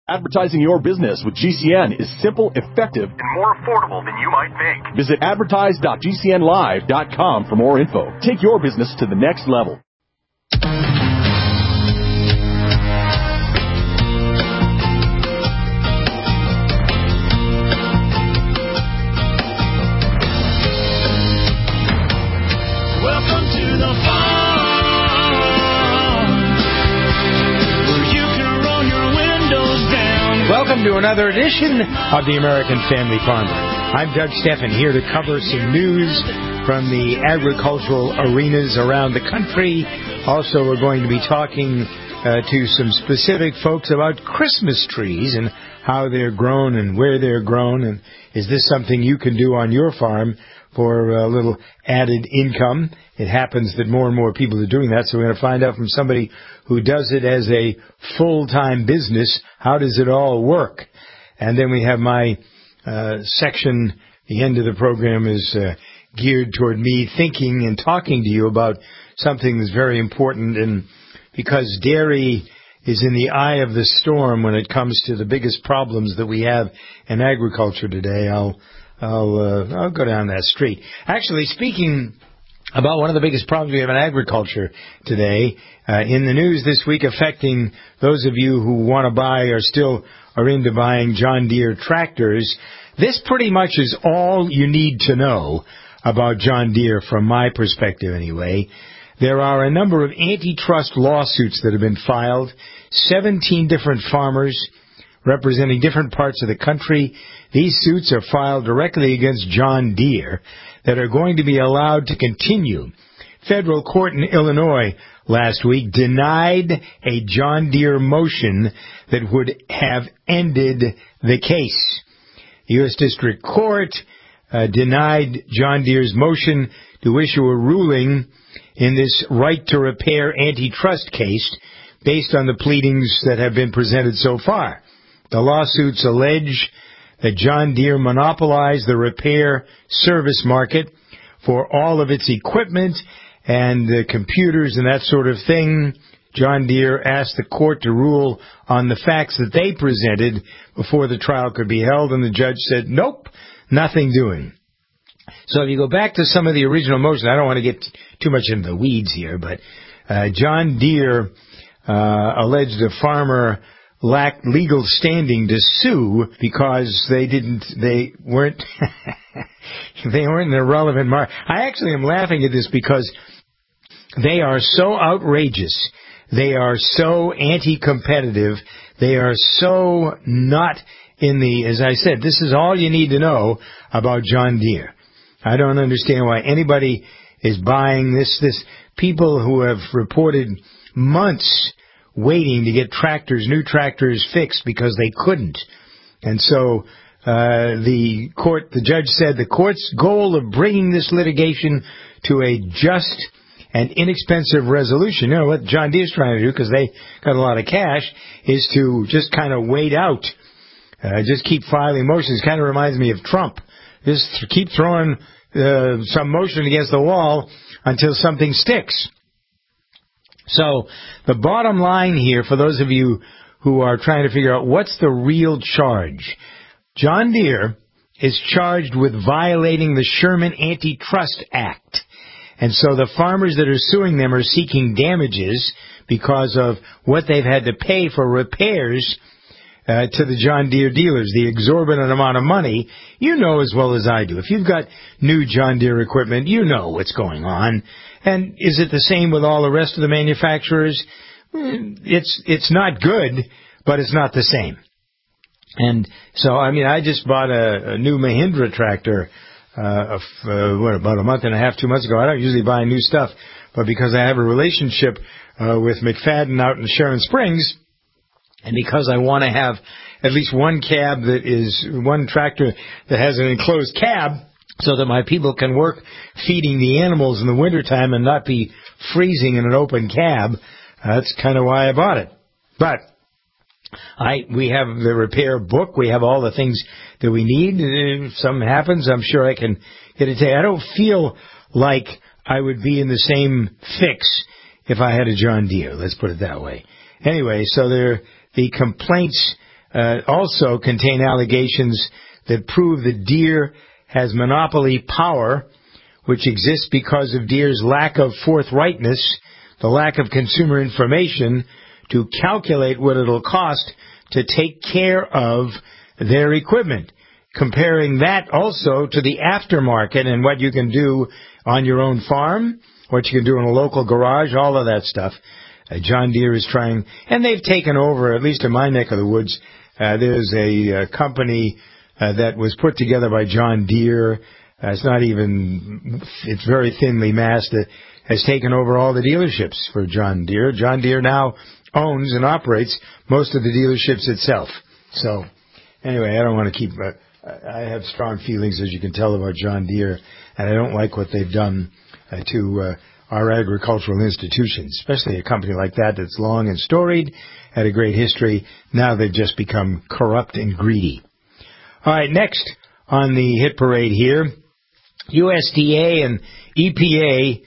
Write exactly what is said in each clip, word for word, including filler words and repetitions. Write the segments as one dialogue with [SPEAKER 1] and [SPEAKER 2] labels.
[SPEAKER 1] Advertising your business with G C N is simple, effective, and more affordable than you might think. Visit advertise dot g c n live dot com for more info. Take your business to the next level.
[SPEAKER 2] Welcome to the farm, where you can roll your windows down.
[SPEAKER 3] Welcome to another edition of the American Family Farmer. I'm Doug Steffen, here to cover some news from the agricultural arenas around the country. Also, we're going to be talking uh, to some specific folks about Christmas trees and how they're grown and where they're grown, and is this something you can do on your farm for a little added income. It happens that more and more people are doing that, so we're going to find out from somebody who does it as a full-time business, how does it all work? And then we have my uh, section, the end of the program is uh, geared toward me thinking and talking to you about something that's very important, and because dairy is in the eye of the storm when it comes to the biggest problems that we have in agriculture today, I'll I'll, uh, I'll go down that street. Actually, speaking about one of the biggest problems we have in agriculture today, uh, in the news this week affecting those of you who want to buy or still are into buying John Deere tractors, this pretty much is all you need to know about John Deere from my perspective anyway. There are a number of antitrust lawsuits that have been filed, seventeen different farmers representing different parts of the country. These suits are filed directly against John Deere that are going to be allowed to continue. Federal court in Illinois last week denied a John Deere motion that would have ended the case. The U S District Court uh, denied John Deere's motion to issue a ruling in this right to repair antitrust case based on the pleadings that have been presented so far. The lawsuits allege that John Deere monopolized the repair service market for all of its equipment and the computers and that sort of thing. John Deere asked the court to rule on the facts that they presented before the trial could be held, and the judge said, nope, nothing doing. So if you go back to some of the original motions, I don't want to get too much into the weeds here, but uh, John Deere uh, alleged a farmer lacked legal standing to sue because they didn't, they weren't, they weren't in a relevant market. I actually am laughing at this because they are so outrageous. They are so anti-competitive. They are so not in the, as I said, this is all you need to know about John Deere. I don't understand why anybody is buying this, this, people who have reported months waiting to get tractors, new tractors fixed because they couldn't. And so uh, the court, the judge said the court's goal of bringing this litigation to a just and inexpensive resolution, you know what John Deere's trying to do because they got a lot of cash, is to just kind of wait out, uh, just keep filing motions. Kind of reminds me of Trump. Just keep throwing uh, some motion against the wall until something sticks. So the bottom line here, for those of you who are trying to figure out what's the real charge, John Deere is charged with violating the Sherman Antitrust Act. And so the farmers that are suing them are seeking damages because of what they've had to pay for repairs uh, to the John Deere dealers, the exorbitant amount of money. You know as well as I do. If you've got new John Deere equipment, you know what's going on. And is it the same with all the rest of the manufacturers? It's it's not good, but it's not the same. And so, I mean, I just bought a, a new Mahindra tractor, uh, uh, what, about a month and a half, two months ago. I don't usually buy new stuff, but because I have a relationship uh, with McFadden out in Sharon Springs, and because I want to have at least one cab that is, one tractor that has an enclosed cab, so that my people can work feeding the animals in the wintertime and not be freezing in an open cab. Uh, that's kind of why I bought it. But I we have the repair book. We have all the things that we need. If something happens, I'm sure I can get it taken. I don't feel like I would be in the same fix if I had a John Deere. Let's put it that way. Anyway, so there, the complaints uh, also contain allegations that prove that Deere has monopoly power, which exists because of Deere's lack of forthrightness, the lack of consumer information to calculate what it'll cost to take care of their equipment. Comparing that also to the aftermarket and what you can do on your own farm, what you can do in a local garage, all of that stuff. Uh, John Deere is trying, and they've taken over, at least in my neck of the woods. Uh, there's a uh, company uh, that was put together by John Deere. Uh, it's not even, it's very thinly masked. It has taken over all the dealerships for John Deere. John Deere now owns and operates most of the dealerships itself. So, anyway, I don't want to keep, uh, I have strong feelings, as you can tell, about John Deere, and I don't like what they've done uh, to uh, our agricultural institutions, especially a company like that that's long and storied, had a great history. Now they've just become corrupt and greedy. All right, next on the hit parade here, U S D A and E P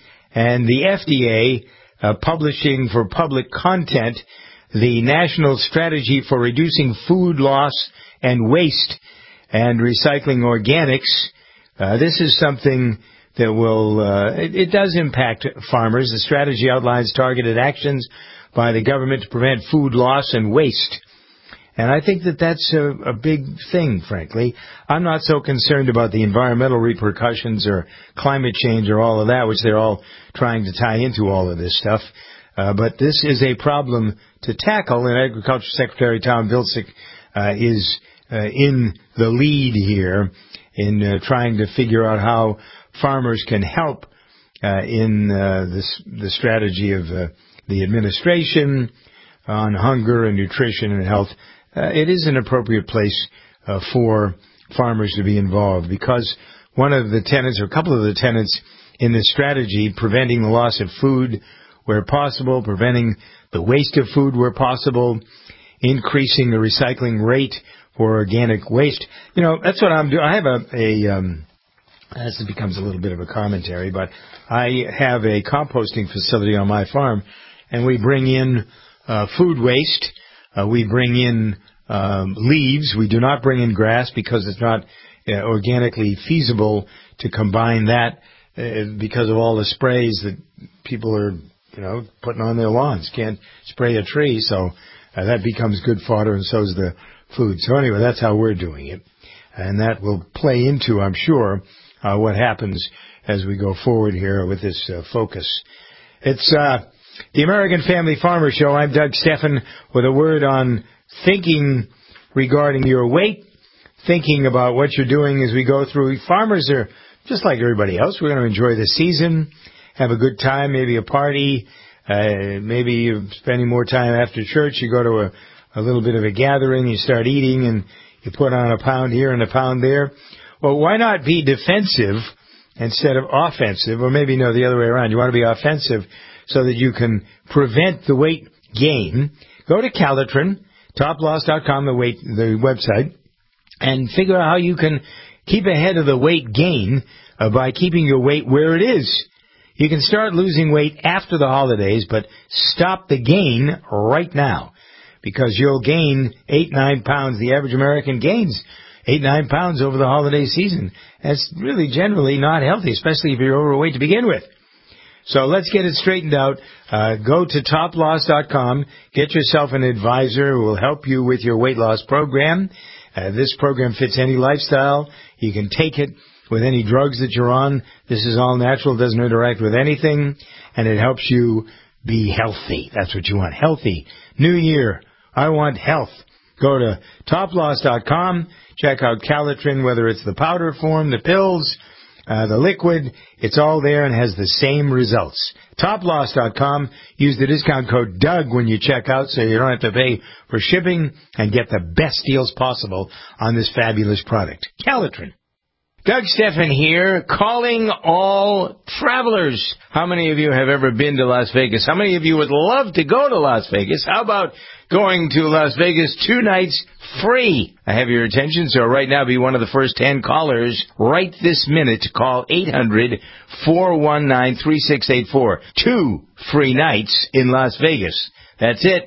[SPEAKER 3] A and the F D A uh, publishing for public content the National Strategy for Reducing Food Loss and Waste and Recycling Organics. Uh, this is something that will, uh, it, it does impact farmers. The strategy outlines targeted actions by the government to prevent food loss and waste. And I think that that's a, a big thing, frankly. I'm not so concerned about the environmental repercussions or climate change or all of that, which they're all trying to tie into all of this stuff. Uh, but this is a problem to tackle, and Agriculture Secretary Tom Vilsack uh, is uh, in the lead here in uh, trying to figure out how farmers can help uh, in uh, this, the strategy of uh, the administration on hunger and nutrition and health. Uh, it is an appropriate place uh, for farmers to be involved, because one of the tenets, or a couple of the tenets in this strategy, preventing the loss of food where possible, preventing the waste of food where possible, increasing the recycling rate for organic waste. You know, that's what I'm doing. I have a, a um, this becomes a little bit of a commentary, but I have a composting facility on my farm, and we bring in uh, food waste. Uh, we bring in um, leaves. We do not bring in grass because it's not uh, organically feasible to combine that uh, because of all the sprays that people are, you know, putting on their lawns. Can't spray a tree, so uh, that becomes good fodder, and so is the food. So anyway, that's how we're doing it, and that will play into, I'm sure, uh, what happens as we go forward here with this uh, focus. It's uh, the American Family Farmer Show. I'm Doug Steffen with a word on thinking regarding your weight, thinking about what you're doing as we go through. Farmers are just like everybody else. We're going to enjoy the season, have a good time, maybe a party, uh, maybe you're spending more time after church. You go to a, a little bit of a gathering, you start eating, and you put on a pound here and a pound there. Well, why not be defensive instead of offensive? Or maybe, no, the other way around. You want to be offensive so that you can prevent the weight gain. Go to Calitrin, top loss dot com, the weight, the website, and figure out how you can keep ahead of the weight gain uh, by keeping your weight where it is. You can start losing weight after the holidays, but stop the gain right now, because you'll gain eight, nine pounds. The average American gains eight, nine pounds over the holiday season. That's really generally not healthy, especially if you're overweight to begin with. So let's get it straightened out. Uh, go to top loss dot com. Get yourself an advisor who will help you with your weight loss program. Uh, this program fits any lifestyle. You can take it with any drugs that you're on. This is all natural, doesn't interact with anything, and it helps you be healthy. That's what you want, healthy. New year, I want health. Go to top loss dot com. Check out Calitrin, whether it's the powder form, the pills, uh, the liquid. It's all there and has the same results. top loss dot com. Use the discount code Doug when you check out so you don't have to pay for shipping, and get the best deals possible on this fabulous product. Calitrin. Doug Steffen here, calling all travelers. How many of you have ever been to Las Vegas? How many of you would love to go to Las Vegas? How about going to Las Vegas two nights free? I have your attention, so right now be one of the first ten callers right this minute to call eight hundred, four one nine, three six eight four. Two free nights in Las Vegas. That's it.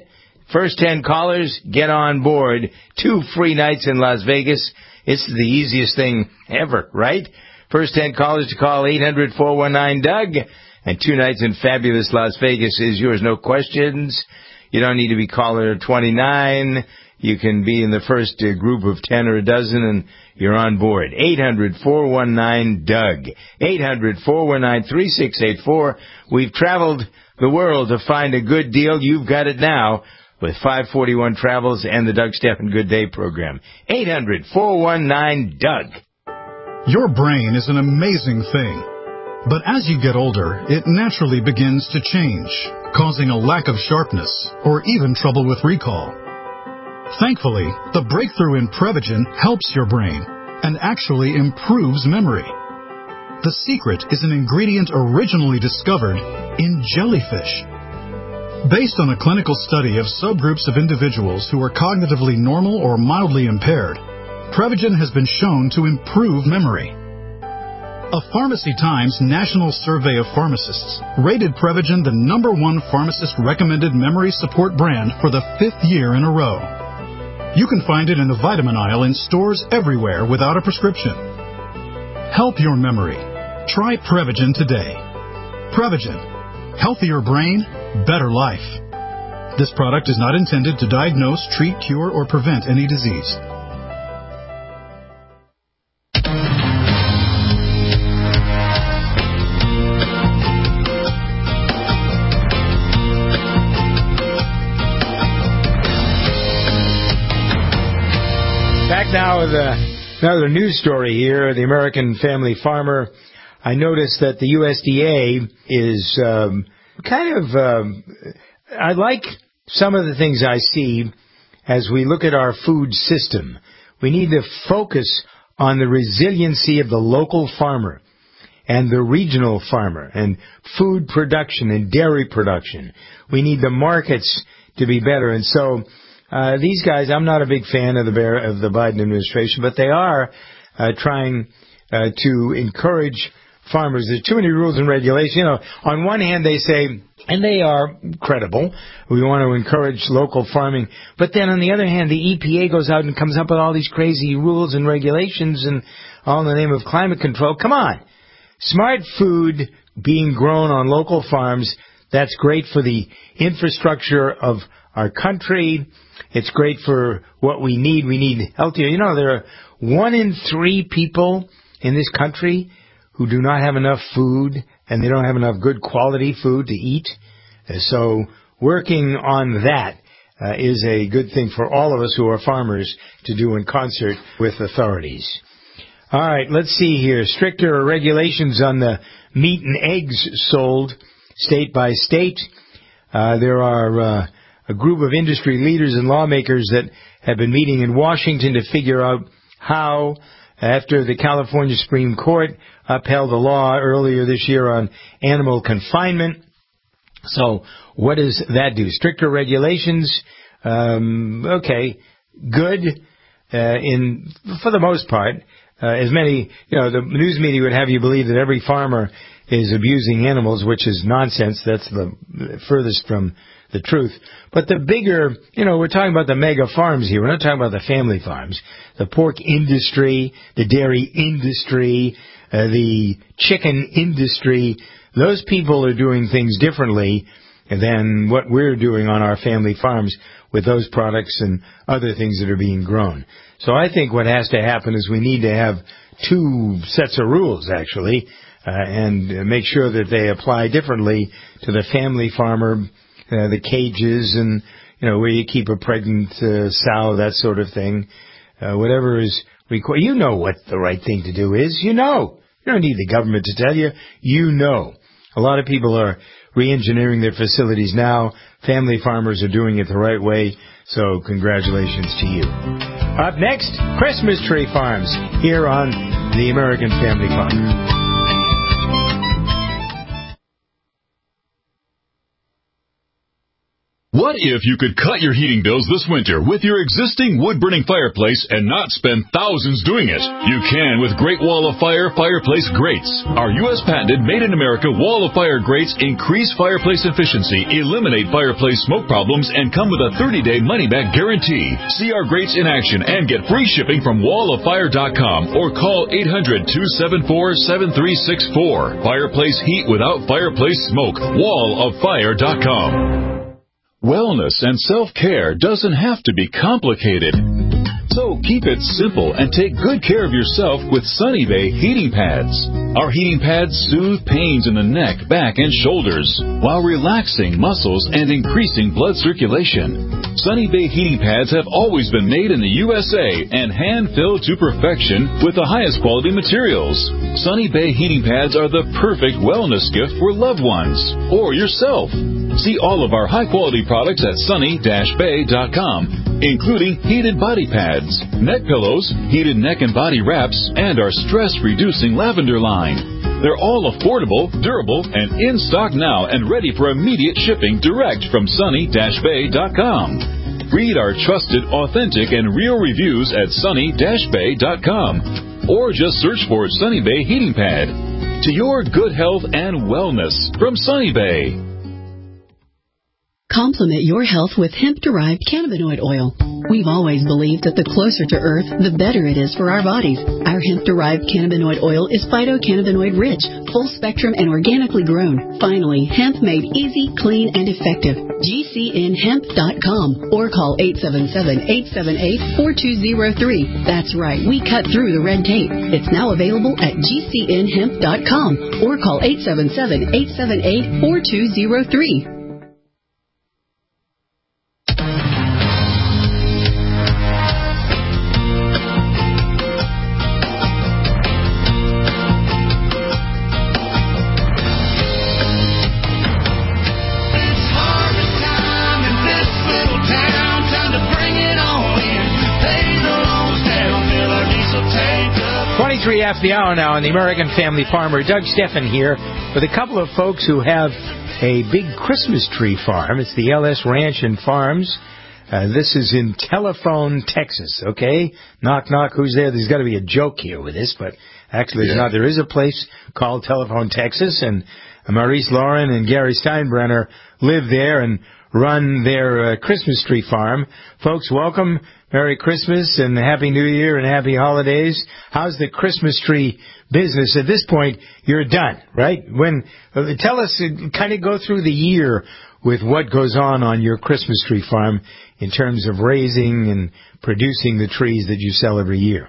[SPEAKER 3] First ten callers get on board. Two free nights in Las Vegas. It's the easiest thing ever, right? First ten callers to call eight hundred, four one nine, D U G. And two nights in fabulous Las Vegas is yours. No questions. You don't need to be caller twenty-nine. You can be in the first uh, group of ten or a dozen, and you're on board. eight hundred, four one nine, D U G. eight hundred, four one nine, three six eight four. We've traveled the world to find a good deal. You've got it now with five forty-one Travels and the Doug Stephan Good Day program. eight hundred, four one nine, D U G.
[SPEAKER 4] Your brain is an amazing thing. But as you get older, it naturally begins to change, causing a lack of sharpness or even trouble with recall. Thankfully, the breakthrough in Prevagen helps your brain and actually improves memory. The secret is an ingredient originally discovered in jellyfish. Based on a clinical study of subgroups of individuals who are cognitively normal or mildly impaired, Prevagen has been shown to improve memory. A Pharmacy Times national survey of pharmacists rated Prevagen the number one pharmacist-recommended memory support brand for the fifth year in a row. You can find it in the vitamin aisle in stores everywhere without a prescription. Help your memory. Try Prevagen today. Prevagen. Healthier brain, better life. This product is not intended to diagnose, treat, cure, or prevent any disease.
[SPEAKER 3] Now, the, another news story here, the American Family Farmer. I noticed that the U S D A is um, kind of, um, I like some of the things I see as we look at our food system. We need to focus on the resiliency of the local farmer and the regional farmer and food production and dairy production. We need the markets to be better. And so Uh, these guys, I'm not a big fan of the Bear, of the Biden administration, but they are uh, trying uh, to encourage farmers. There's too many rules and regulations. You know, on one hand, they say, and they are credible, we want to encourage local farming. But then on the other hand, the E P A goes out and comes up with all these crazy rules and regulations and all in the name of climate control. Come on. Smart food being grown on local farms, that's great for the infrastructure of our country. It's great for what we need. We need healthier. You know, there are one in three people in this country who do not have enough food, and they don't have enough good quality food to eat. So working on that uh, is a good thing for all of us who are farmers to do in concert with authorities. All right, let's see here. Stricter regulations on the meat and eggs sold state by state. Uh, there are uh, a group of industry leaders and lawmakers that have been meeting in Washington to figure out how, after the California Supreme Court upheld a law earlier this year on animal confinement. So what does that do? Stricter regulations, um, okay, good uh, in for the most part. Uh, as many, you know, the news media would have you believe that every farmer is abusing animals, which is nonsense. That's the furthest from the truth. But the bigger, you know, we're talking about the mega farms here. We're not talking about the family farms. The pork industry, the dairy industry, uh, the chicken industry. Those people are doing things differently than what we're doing on our family farms with those products and other things that are being grown. So I think what has to happen is we need to have two sets of rules, actually, uh, and make sure that they apply differently to the family farmer, uh, the cages, and, you know, where you keep a pregnant uh, sow, that sort of thing. Uh, whatever is required. You know what the right thing to do is. You know. You don't need the government to tell you. You know. A lot of people are re-engineering their facilities now. Family farmers are doing it the right way, so congratulations to you. Up next, Christmas Tree Farms here on the American Family Farm.
[SPEAKER 5] What if you could cut your heating bills this winter with your existing wood-burning fireplace and not spend thousands doing it? You can with Great Wall of Fire fireplace grates. Our U S patented made-in-America Wall of Fire grates increase fireplace efficiency, eliminate fireplace smoke problems, and come with a thirty-day money-back guarantee. See our grates in action and get free shipping from wall of fire dot com or call eight hundred, two seven four, seven three six four. Fireplace heat without fireplace smoke. wall of fire dot com. Wellness and self-care doesn't have to be complicated. So keep it simple and take good care of yourself with Sunny Bay heating pads. Our heating pads soothe pains in the neck, back, and shoulders while relaxing muscles and increasing blood circulation. Sunny Bay heating pads have always been made in the U S A and hand-filled to perfection with the highest quality materials. Sunny Bay heating pads are the perfect wellness gift for loved ones or yourself. See all of our high-quality products at sunny dash bay dot com, including heated body pads, neck pillows, heated neck and body wraps, and our stress-reducing lavender line. They're all affordable, durable, and in stock now and ready for immediate shipping direct from sunny dash bay dot com. Read our trusted, authentic, and real reviews at sunny dash bay dot com or just search for Sunny Bay Heating Pad. To your good health and wellness from Sunny Bay.
[SPEAKER 6] Complement your health with hemp-derived cannabinoid oil. We've always believed that the closer to Earth, the better it is for our bodies. Our hemp-derived cannabinoid oil is phytocannabinoid-rich, full-spectrum, and organically grown. Finally, hemp made easy, clean, and effective. G C N hemp dot com or call eight seven seven, eight seven eight, four two zero three. That's right, we cut through the red tape. It's now available at G C N hemp dot com or call eight seven seven, eight seven eight, four two zero three.
[SPEAKER 3] twenty-three after the hour now on the American Family Farmer. Doug Steffen here with a couple of folks who have a big Christmas tree farm. It's the L S Ranch and Farms. Uh, this is in Telephone, Texas, okay? Knock, knock, who's there? There's got to be a joke here with this, but actually there's not. There is a place called Telephone, Texas, and Maurice Lauren and Gary Steinbrenner live there and run their uh, Christmas tree farm. Folks, welcome. Merry Christmas and Happy New Year and Happy Holidays. How's the Christmas tree business? At this point, you're done, right? When uh, tell us, uh, kind of go through the year with what goes on on your Christmas tree farm in terms of raising and producing the trees that you sell every year.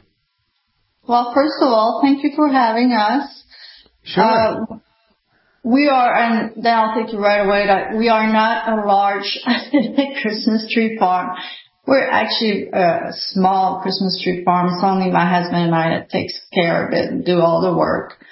[SPEAKER 7] Well, first of all, thank you for having us.
[SPEAKER 3] Sure.
[SPEAKER 7] Uh, we are, and then I'll take you right away, that we are not a large Christmas tree farm. We're actually a small Christmas tree farm. It's only my husband and I that takes care of it and do all the work.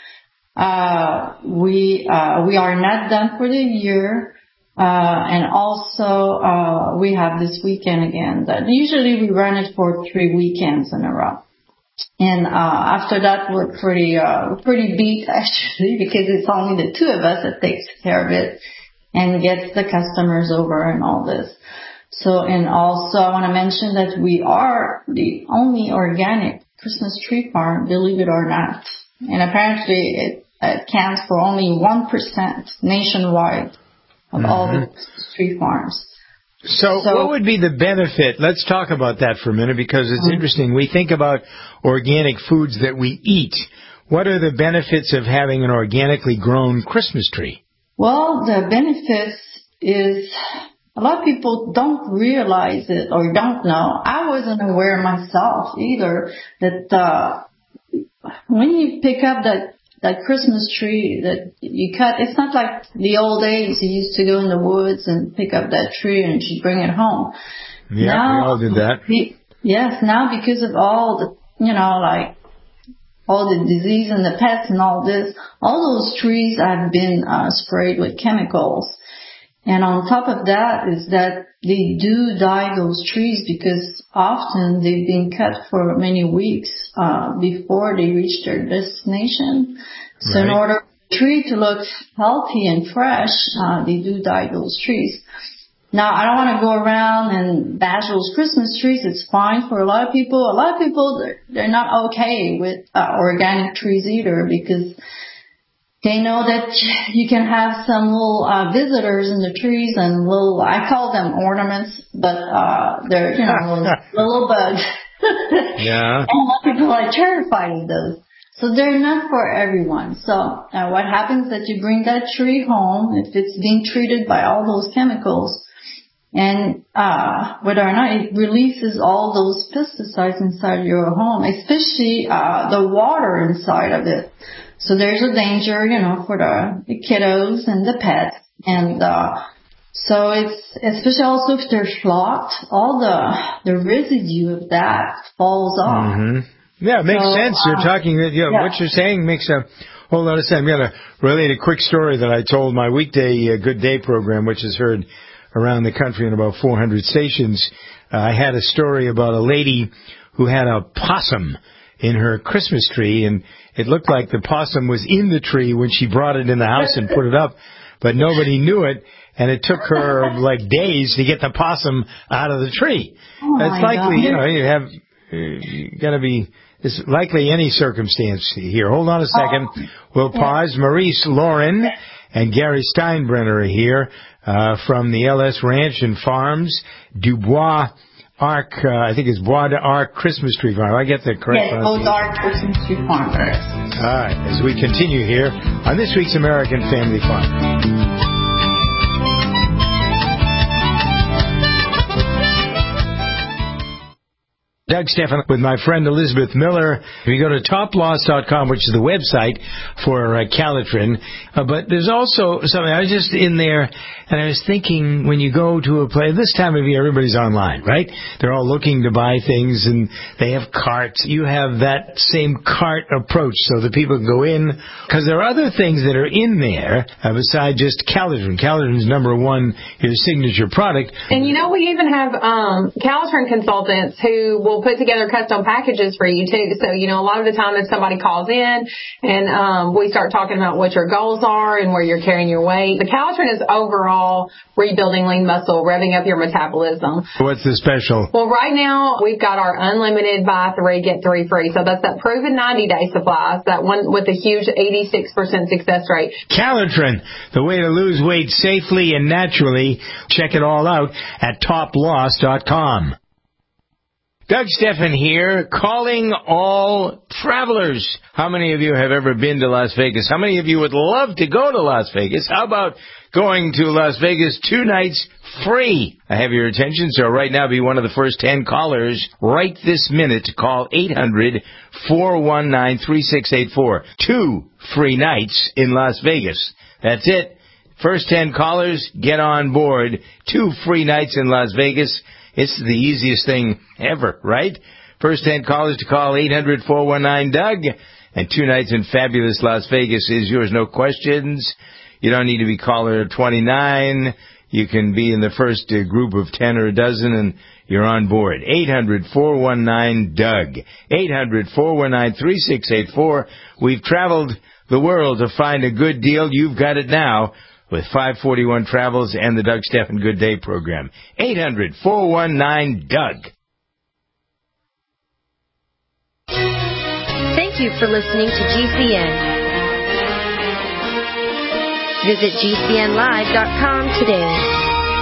[SPEAKER 7] Uh, we, uh, we are not done for the year. Uh, and also, uh, we have this weekend again that usually we run it for three weekends in a row. And, uh, after that, we're pretty, uh, we're pretty beat actually because it's only the two of us that takes care of it and gets the customers over and all this. So, and also I want to mention that we are the only organic Christmas tree farm, believe it or not. And apparently it accounts for only one percent nationwide of mm-hmm. all the Christmas tree farms.
[SPEAKER 3] So, so what would be the benefit? Let's talk about that for a minute because it's mm-hmm. interesting. We think about organic foods that we eat. What are the benefits of having an organically grown Christmas tree?
[SPEAKER 7] Well, the benefits is... a lot of people don't realize it or don't know. I wasn't aware myself either that uh when you pick up that that Christmas tree that you cut, it's not like the old days you used to go in the woods and pick up that tree and you bring it home.
[SPEAKER 3] Yeah, now, we all did that.
[SPEAKER 7] Be, yes, now because of all the, you know, like all the disease and the pests and all this, all those trees have been uh, sprayed with chemicals. And on top of that is that they do die, those trees, because often they've been cut for many weeks uh, before they reach their destination. So right. in order for the tree to look healthy and fresh, uh, they do die those trees. Now, I don't want to go around and bash those Christmas trees. It's fine for a lot of people. A lot of people, they're, they're not okay with uh, organic trees either because they know that you can have some little uh, visitors in the trees and little, I call them ornaments, but uh, they're, you know, little bugs.
[SPEAKER 3] Yeah.
[SPEAKER 7] And a lot of people are terrified of those. So they're not for everyone. So uh, what happens is that you bring that tree home, if it's being treated by all those chemicals, and uh whether or not it releases all those pesticides inside your home, especially uh the water inside of it. So there's a danger, you know, for the, the kiddos and the pets. And uh so it's, especially also if they're flocked, all the the residue of that falls off.
[SPEAKER 3] Mm-hmm. Yeah, it makes so, sense. You're uh, talking, you know, yeah. What you're saying makes a whole lot of sense. I'm going to relate a quick story that I told my weekday uh, Good Day program, which is heard around the country in about four hundred stations. Uh, I had a story about a lady who had a possum in her Christmas tree, and it looked like the possum was in the tree when she brought it in the house and put it up, but nobody knew it, and it took her like days to get the possum out of the tree.
[SPEAKER 7] Oh
[SPEAKER 3] it's likely,
[SPEAKER 7] God.
[SPEAKER 3] you know, you have, you got to be, it's likely any circumstance here. Hold on a second.
[SPEAKER 7] Oh.
[SPEAKER 3] We'll pause. Yeah. Maurice Lauren and Gary Steinbrenner are here uh, from the L S Ranch and Farms, Dubois Arc, uh, I think it's Bois d'Arc Christmas Tree Farm. I get that correct?
[SPEAKER 7] Yes, Bois d'Arc Christmas Tree Farm.
[SPEAKER 3] All right, as we continue here on this week's American Family Farm. Doug Stephan with my friend Elizabeth Miller. If you go to top loss dot com, which is the website for uh, Calitrin, uh, but there's also something, I was just in there, and I was thinking, when you go to a place, this time of year, everybody's online, right? They're all looking to buy things, and they have carts. You have that same cart approach, so that people can go in, because there are other things that are in there, uh, besides just Calitrin. Calitrin's number one, your signature product.
[SPEAKER 8] And you know, we even have um, Calitrin consultants who will put together custom packages for you too. So, you know, a lot of the time if somebody calls in and um, we start talking about what your goals are and where you're carrying your weight, the Calitrin is overall rebuilding lean muscle, revving up your metabolism.
[SPEAKER 3] What's the special?
[SPEAKER 8] Well, right now we've got our unlimited buy three, get three free. So that's that proven ninety-day supplies, that one with a huge eighty-six percent success rate.
[SPEAKER 3] Calitrin, the way to lose weight safely and naturally. Check it all out at top loss dot com. Doug Stephan here, calling all travelers. How many of you have ever been to Las Vegas? How many of you would love to go to Las Vegas? How about going to Las Vegas two nights free? I have your attention, so right now be one of the first ten callers right this minute to call eight hundred, four one nine, three six eight four. Two free nights in Las Vegas. That's it. First ten callers, get on board. Two free nights in Las Vegas. It's the easiest thing ever, right? First ten callers to call eight hundred, four one nine, Doug. And two nights in fabulous Las Vegas is yours, no questions. You don't need to be caller twenty-nine. You can be in the first uh, group of ten or a dozen, and you're on board. eight hundred, four one nine, Doug. eight hundred, four one nine, three six eight four. We've traveled the world to find a good deal. You've got it now with five forty-one Travels and the Doug Stephan Good Day program. eight hundred, four one nine, Doug.
[SPEAKER 9] Thank you for listening to G C N. Visit G C N live dot com today.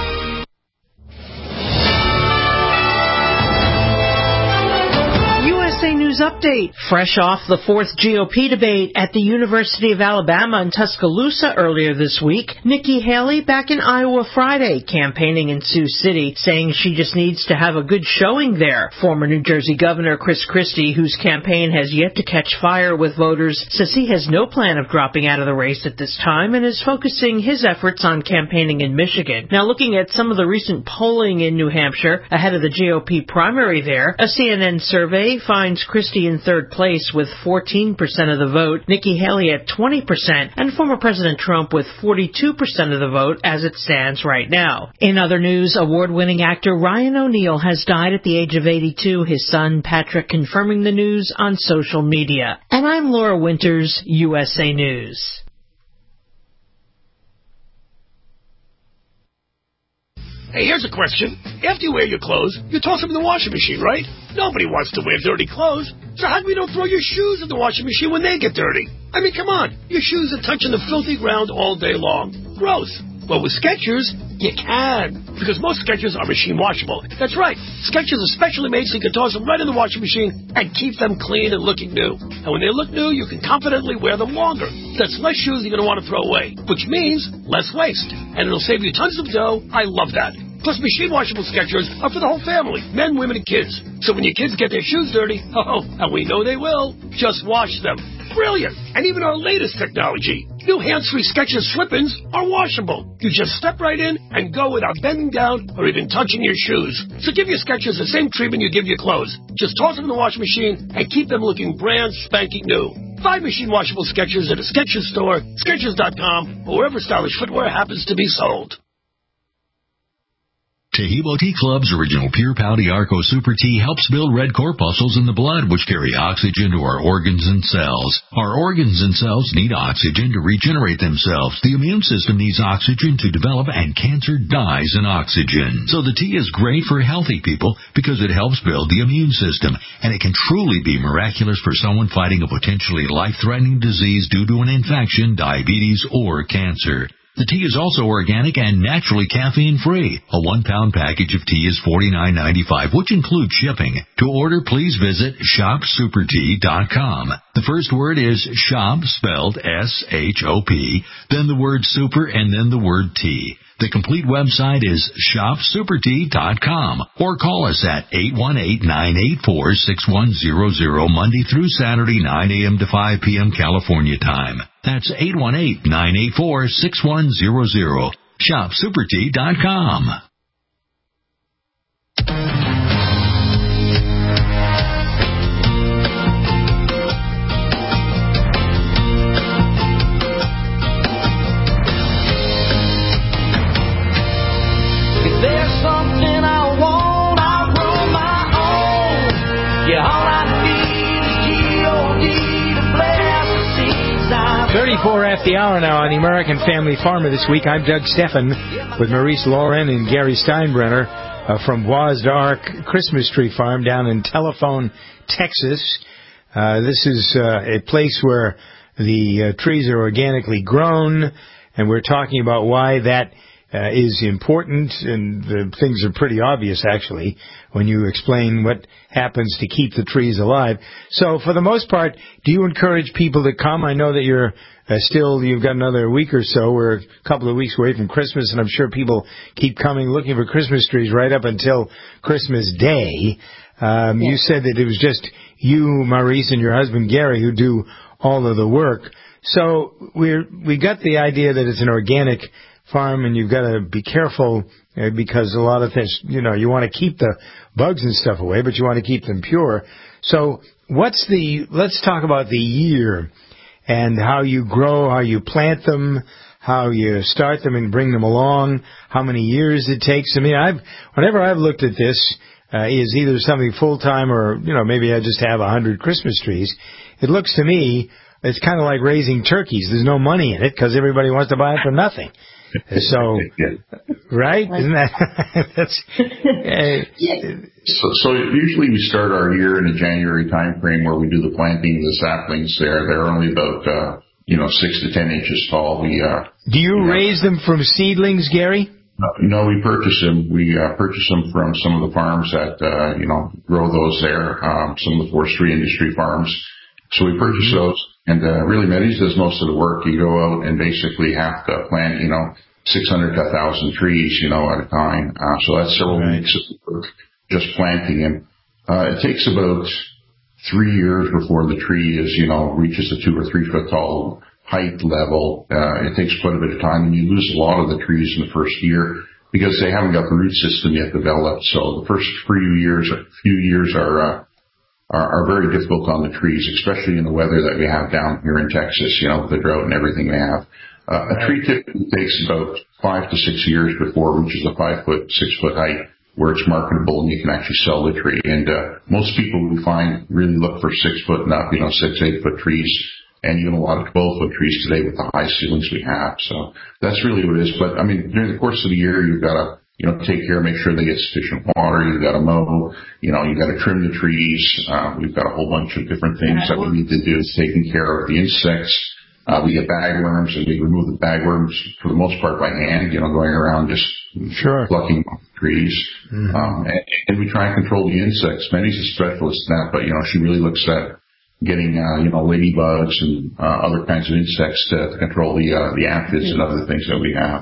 [SPEAKER 10] U S A News Update. Fresh off the fourth G O P debate at the University of Alabama in Tuscaloosa earlier this week, Nikki Haley back in Iowa Friday, campaigning in Sioux City, saying she just needs to have a good showing there. Former New Jersey Governor Chris Christie, whose campaign has yet to catch fire with voters, says he has no plan of dropping out of the race at this time and is focusing his efforts on campaigning in Michigan. Now, looking at some of the recent polling in New Hampshire ahead of the G O P primary there, a C N N survey finds Christie in third place with fourteen percent of the vote, Nikki Haley at twenty percent, and former President Trump with forty-two percent of the vote as it stands right now. In other news, award-winning actor Ryan O'Neal has died at the age of eighty-two, his son Patrick confirming the news on social media. And I'm Laura Winters, U S A News.
[SPEAKER 11] Hey, here's a question. After you wear your clothes, you toss them in the washing machine, right? Nobody wants to wear dirty clothes. So how come you don't throw your shoes in the washing machine when they get dirty? I mean, come on. Your shoes are touching the filthy ground all day long. Gross. Well, with Skechers, you can. Because most Skechers are machine washable. That's right. Skechers are specially made so you can toss them right in the washing machine and keep them clean and looking new. And when they look new, you can confidently wear them longer. That's less shoes you're going to want to throw away, which means less waste. And it'll save you tons of dough. I love that. Plus, machine washable Skechers are for the whole family, men, women, and kids. So when your kids get their shoes dirty, oh, and we know they will, just wash them. Brilliant. And even our latest technology, new hands-free Skechers slip-ins are washable. You just step right in and go without bending down or even touching your shoes. So give your Skechers the same treatment you give your clothes. Just toss them in the washing machine and keep them looking brand spanking new. Buy machine washable Skechers at a Skechers store, Skechers dot com, or wherever stylish footwear happens to be sold.
[SPEAKER 5] Tahibo Tea Club's original Pure Pouty Arco Super Tea helps build red corpuscles in the blood, which carry oxygen to our organs and cells. Our organs and cells need oxygen to regenerate themselves. The immune system needs oxygen to develop, and cancer dies in oxygen. So the tea is great for healthy people because it helps build the immune system, and it can truly be miraculous for someone fighting a potentially life-threatening disease due to an infection, diabetes, or cancer. The tea is also organic and naturally caffeine-free. A one-pound package of tea is forty-nine ninety-five, which includes shipping. To order, please visit shop super tea dot com. The first word is shop, spelled S H O P, then the word super, and then the word tea. The complete website is shop super tea dot com, or call us at eight one eight, nine eight four, six one zero zero Monday through Saturday, nine a.m. to five p.m. California time. That's eight one eight, nine eight four, six one zero zero. shop super tea dot com.
[SPEAKER 3] thirty-four after the hour now on the American Family Farmer this week. I'm Doug Steffen with Maurice Lauren and Gary Steinbrenner uh, from Bois d'Arc Christmas Tree Farm down in Telephone, Texas. Uh, this is uh, a place where the uh, trees are organically grown, and we're talking about why that uh, is important, and the things are pretty obvious, actually, when you explain what happens to keep the trees alive. So, for the most part, do you encourage people to come? I know that you're uh, still, you've got another week or so. We're a couple of weeks away from Christmas, and I'm sure people keep coming looking for Christmas trees right up until Christmas Day. Um, yeah. You said that it was just you, Maurice, and your husband, Gary, who do all of the work. So, we're, we got the idea that it's an organic farm, and you've got to be careful uh, because a lot of things, you know, you want to keep the bugs and stuff away, but you want to keep them pure. So what's the, let's talk about the year and how you grow, how you plant them, how you start them and bring them along, how many years it takes. I mean, I've, whenever I've looked at this, uh, is either something full-time or, you know, maybe I just have a hundred Christmas trees. It looks to me, it's kind of like raising turkeys. There's no money in it because everybody wants to buy it for nothing. So, right? Isn't that, that's, uh,
[SPEAKER 12] so, so usually we start our year in the January time frame where we do the planting of the saplings there. They're only about, uh, you know, six to ten inches tall. We, uh,
[SPEAKER 3] do you raise have, them from seedlings, Gary?
[SPEAKER 12] No, we purchase them. We, uh, purchase them from some of the farms that, uh, you know, grow those there, um, some of the forestry industry farms. So we purchase mm-hmm. those. And uh, really, Meadows does most of the work. You go out and basically have to plant, you know, six hundred to one thousand trees, you know, at a time. Uh, so that's several right. weeks of work just planting them. Uh, it takes about three years before the tree is, you know, reaches a two or three foot tall height level. Uh, it takes quite a bit of time, and you lose a lot of the trees in the first year because they haven't got the root system yet developed. So the first few years, few years are. Uh, Are, are very difficult on the trees, especially in the weather that we have down here in Texas, you know, with the drought and everything we have. Uh, a tree typically takes about five to six years before it reaches a five foot, six foot height where it's marketable and you can actually sell the tree. And, uh, most people we find really look for six foot and up, you know, six, eight foot trees. And you have a lot of twelve foot trees today with the high ceilings we have. So that's really what it is. But I mean, during the course of the year, you've got to you know, take care, make sure they get sufficient water. You got to mow, you know, you got to trim the trees. Uh, we've got a whole bunch of different things that we need to do, taking care of the insects. Uh, we get bagworms, and we remove the bagworms for the most part by hand, you know, going around just
[SPEAKER 3] sure.
[SPEAKER 12] plucking trees.
[SPEAKER 3] Mm-hmm.
[SPEAKER 12] Um, and, and we try and control the insects. Mandy's a specialist in that, but, you know, she really looks at getting, uh, you know, ladybugs and uh, other kinds of insects to, to control the uh, the aphids and other things that we have.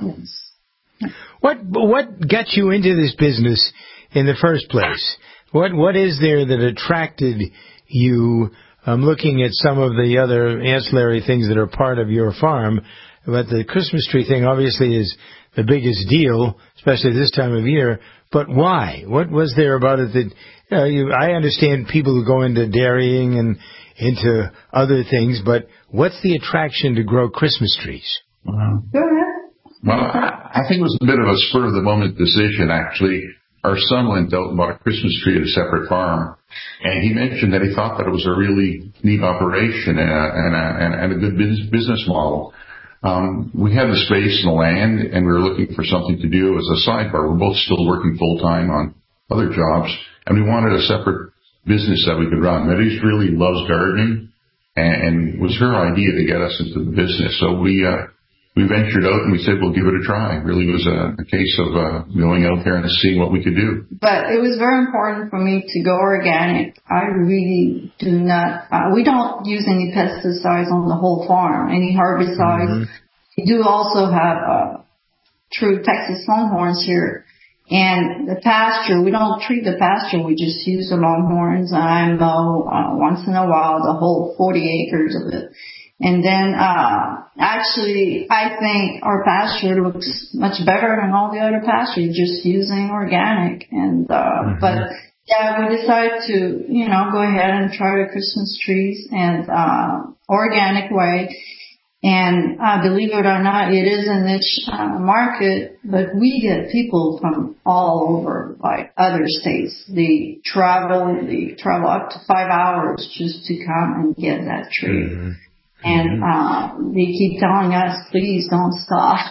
[SPEAKER 3] What what got you into this business in the first place? What what is there that attracted you? I'm looking at some of the other ancillary things that are part of your farm, but the Christmas tree thing obviously is the biggest deal, especially this time of year. But why? What was there about it that, you know, you, I understand people who go into dairying and into other things, but what's the attraction to grow Christmas trees?
[SPEAKER 12] Wow. Well, I think it was a bit of a spur of the moment decision, actually. Our son went out and bought a Christmas tree at a separate farm, and he mentioned that he thought that it was a really neat operation and a, and a, and a good business model. Um, we had the space and the land, and we were looking for something to do as a sidebar. We're both still working full-time on other jobs, and we wanted a separate business that we could run. Meadows really loves gardening, and, and it was her idea to get us into the business. So we uh, we ventured out and we said, we'll give it a try. It really was a, a case of uh, going out there and seeing what we could do.
[SPEAKER 7] But it was very important for me to go organic. I really do not, uh, we don't use any pesticides on the whole farm, any herbicides. Mm-hmm. We do also have uh, true Texas Longhorns here. And the pasture, we don't treat the pasture, we just use the Longhorns. I mow uh, once in a while the whole forty acres of it. And then, uh, actually, I think our pasture looks much better than all the other pastures, just using organic. And, uh, mm-hmm. but yeah, we decided to, you know, go ahead and try the Christmas trees and, uh, organic way. And, uh, believe it or not, it is a niche uh, market, but we get people from all over, like other states. They travel, they travel up to five hours just to come and get that tree. Mm-hmm. And uh, they keep telling us, please don't stop.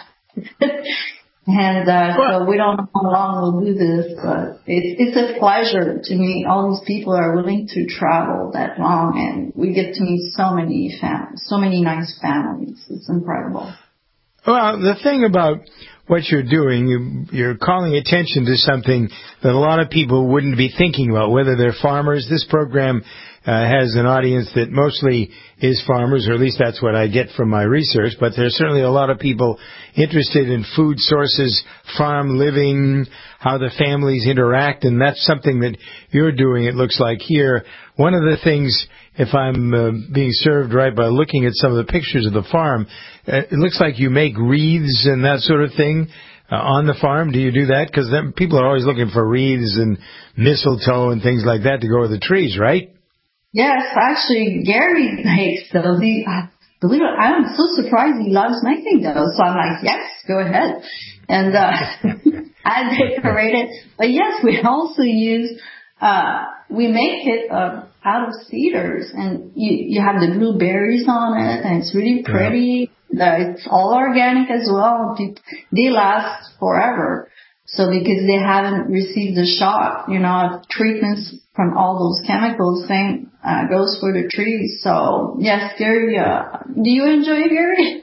[SPEAKER 7] and uh, so we don't know how long we'll do this, but it's, it's a pleasure to meet all these people who are willing to travel that long, and we get to meet so many families, so many nice families. It's incredible.
[SPEAKER 3] Well, the thing about what you're doing, you, you're calling attention to something that a lot of people wouldn't be thinking about, whether they're farmers. This program Uh, has an audience that mostly is farmers, or at least that's what I get from my research, but there's certainly a lot of people interested in food sources, farm living, how the families interact, and that's something that you're doing, it looks like here. One of the things, if I'm uh, being served right by looking at some of the pictures of the farm, uh, it looks like you make wreaths and that sort of thing uh, on the farm. Do you do that? Because people are always looking for wreaths and mistletoe and things like that to go with the trees, right?
[SPEAKER 7] Yes, actually, Gary makes those. He, uh, believe it, I'm so surprised he loves making those. So I'm like, yes, go ahead. And uh, I decorate it. But yes, we also use, uh, we make it uh, out of cedars. And you, you have the blueberries on it, and it's really pretty. Yeah. It's all organic as well. They last forever. So because they haven't received the shock, you know, of treatments from all those chemicals, same uh, goes for the trees. So yes, Gary, uh, do you enjoy it, Gary?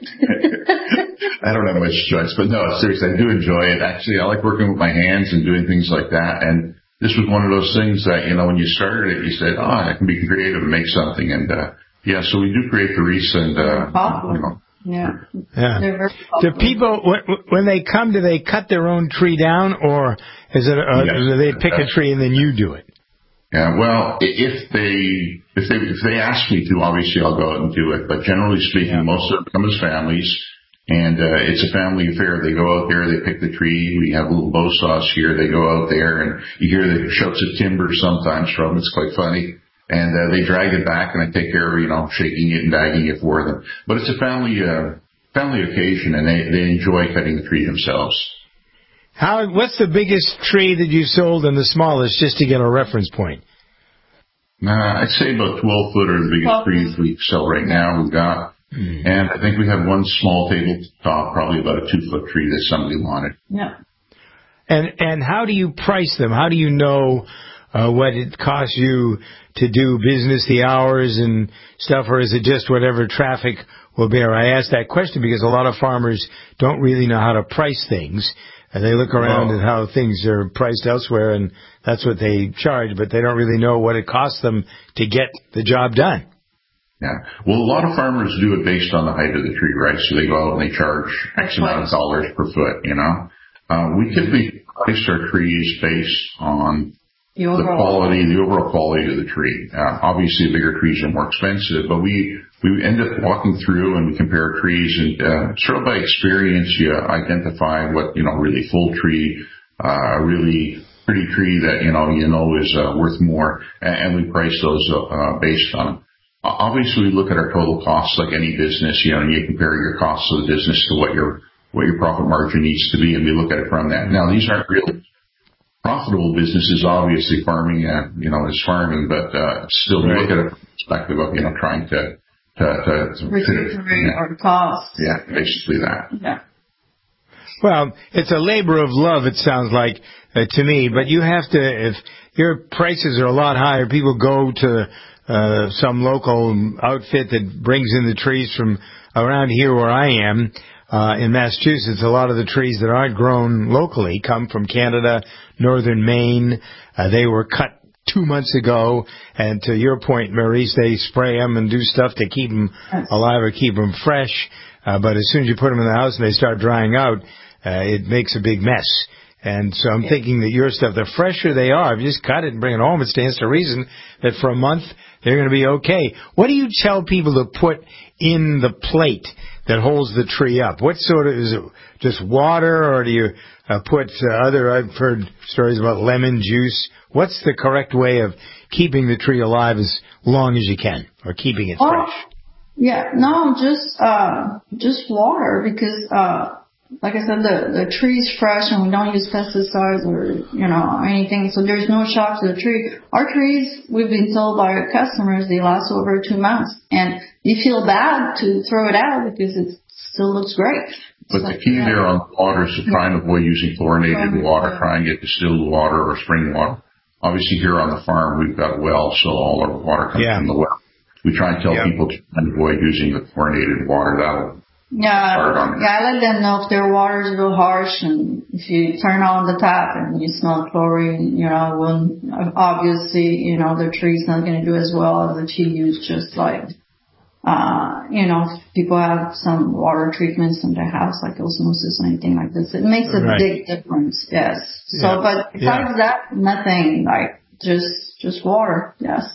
[SPEAKER 12] I don't have much choice, but no, seriously, I do enjoy it. Actually, I like working with my hands and doing things like that. And this was one of those things that, you know, when you started it, you said, oh, I can be creative and make something. And, uh, yeah, so we do create the wreaths and, uh, you know.
[SPEAKER 7] Yeah.
[SPEAKER 3] Yeah. Do people, when they come, do they cut their own tree down, or is it, uh, yes. do they pick a tree and then you do it?
[SPEAKER 12] Yeah, well, if they, if they, if they ask me to, obviously I'll go out and do it. But generally speaking, yeah. most of them come as families, and, uh, it's a family affair. They go out there, they pick the tree. We have a little bow sauce here. They go out there, and you hear the shouts of timber sometimes from. It's quite funny. And uh, they drag it back, and I take care of, you know, shaking it and bagging it for them. But it's a family uh, family occasion, and they, they enjoy cutting the tree themselves.
[SPEAKER 3] How? What's the biggest tree that you sold and the smallest, just to get a reference point?
[SPEAKER 12] Uh, I'd say about twelve foot are the biggest well, trees we sell right now. We've got, mm. and I think we have one small tabletop, probably about a two foot tree that somebody wanted.
[SPEAKER 7] Yeah.
[SPEAKER 3] And and how do you price them? How do you know uh, what it costs you to do business, the hours and stuff, or is it just whatever traffic will bear? I ask that question because a lot of farmers don't really know how to price things. And they look around
[SPEAKER 12] Well,
[SPEAKER 3] at how things are priced elsewhere, and that's what they charge, but they don't really know what it costs them to get the job done.
[SPEAKER 12] Yeah. Well, a lot of farmers do it based on the height of the tree, right? So they go out and they charge X amount of dollars per foot, you know. Uh, we typically price our trees based on
[SPEAKER 7] the,
[SPEAKER 12] the quality, the overall quality of the tree. Uh, obviously, bigger trees are more expensive, but we we end up walking through and we compare trees, and uh, sort of by experience, you identify what, you know, really full tree, uh, a really pretty tree that, you know, you know is uh, worth more, and, and we price those uh, based on it. Obviously, we look at our total costs like any business, you know, and you compare your costs of the business to what your what your profit margin needs to be, and we look at it from that. Now, these aren't real profitable businesses, obviously. Farming, uh, you know, is farming, but uh, still, we look at it from the perspective of, you know, trying to to to, to
[SPEAKER 7] recuperate
[SPEAKER 12] yeah.
[SPEAKER 7] our costs.
[SPEAKER 12] Yeah, basically that.
[SPEAKER 7] Yeah.
[SPEAKER 3] Well, it's a labor of love, it sounds like uh, to me. But you have to, if your prices are a lot higher, people go to uh, some local outfit that brings in the trees from around here where I am. Uh, in Massachusetts, a lot of the trees that aren't grown locally come from Canada, northern Maine. Uh, they were cut two months ago, and to your point, Maurice, they spray them and do stuff to keep them alive or keep them fresh. Uh, but as soon as you put them in the house and they start drying out, uh, it makes a big mess. And so I'm thinking that your stuff, the fresher they are, if you just cut it and bring it home, it stands to reason that for a month they're going to be okay. What do you tell people to put in the plate that holds the tree up? What sort of, is it just water, or do you uh, put uh, other, I've heard stories about lemon juice. What's the correct way of keeping the tree alive as long as you can, or keeping it
[SPEAKER 7] oh,
[SPEAKER 3] fresh?
[SPEAKER 7] Yeah, no, just, uh, just water, because, uh, like I said, the, the tree's fresh and we don't use pesticides or, you know, anything. So there's no shock to the tree. Our trees, we've been told by our customers, they last over two months. And you feel bad to throw it out because it still looks great.
[SPEAKER 12] But so, the key yeah. there on water is to try and avoid using chlorinated water. Try and get distilled water or spring water. Obviously here on the farm, we've got a well, so all our water comes yeah. from the well. We try and tell yeah. people to avoid using the chlorinated water. That'll
[SPEAKER 7] Yeah, yeah, I let them know if their water is real harsh, and if you turn on the tap and you smell chlorine, you know, when obviously, you know, the tree's not going to do as well as if you use just like, uh, you know, if people have some water treatments in their house, like osmosis or anything like this, it makes a right. big difference, yes. So, yeah. but besides yeah. that, nothing, like just, just water, yes.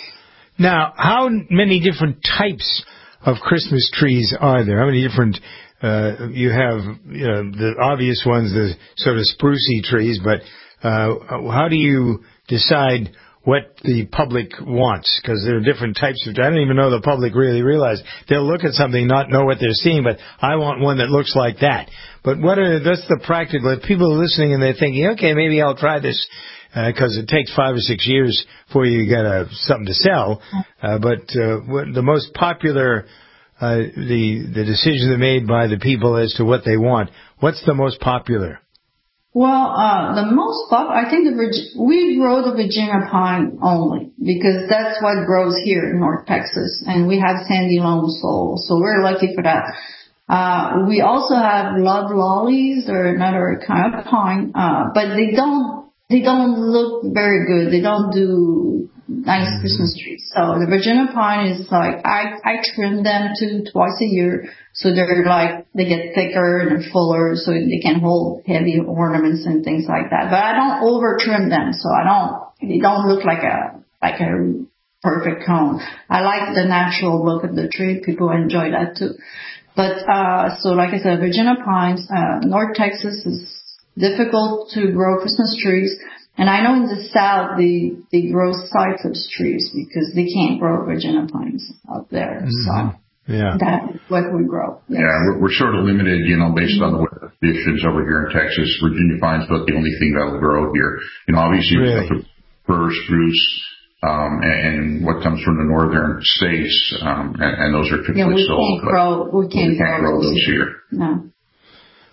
[SPEAKER 3] Now, how many different types of Christmas trees are there? How many different, uh, you have, you know, the obvious ones, the sort of sprucey trees, but, uh, how do you decide what the public wants? Because there are different types of, I don't even know the public really realize. They'll look at something, not know what they're seeing, but I want one that looks like that. But what are, that's the practical, if people are listening and they're thinking, okay, maybe I'll try this, because uh, it takes five or six years before you get a, something to sell. Uh, but uh, what, the most popular, uh, the the decisions are made by the people as to what they want. What's the most popular?
[SPEAKER 7] Well, uh, the most popular, I think the Virgi- we grow the Virginia pine only because that's what grows here in North Texas, and we have sandy loam soil, so we're lucky for that. Uh, we also have love lollies, they're another kind of pine, uh, but they don't. They don't look very good. They don't do nice Christmas trees. So the Virginia pine is like, I, I trim them two, twice a year. So they're like, they get thicker and fuller so they can hold heavy ornaments and things like that. But I don't over trim them. So I don't, they don't look like a, like a perfect cone. I like the natural look of the tree. People enjoy that too. But, uh, so like I said, Virginia pines, uh, North Texas is difficult to grow Christmas trees. And I know in the South, they, they grow cypress trees because they can't grow Virginia pines out there.
[SPEAKER 3] Mm-hmm.
[SPEAKER 7] So
[SPEAKER 3] yeah.
[SPEAKER 7] that's what we grow. Yes.
[SPEAKER 12] Yeah, we're, we're sort of limited, you know, based mm-hmm. on the weather conditions over here in Texas. Virginia pine's about the only thing that'll grow here. You know, obviously, really? we have fir, spruce, um, and, and what comes from the northern states, um, and, and those are typically
[SPEAKER 7] yeah, we
[SPEAKER 12] sold.
[SPEAKER 7] Can't grow, we can't,
[SPEAKER 12] we can't grow, grow those here.
[SPEAKER 7] No.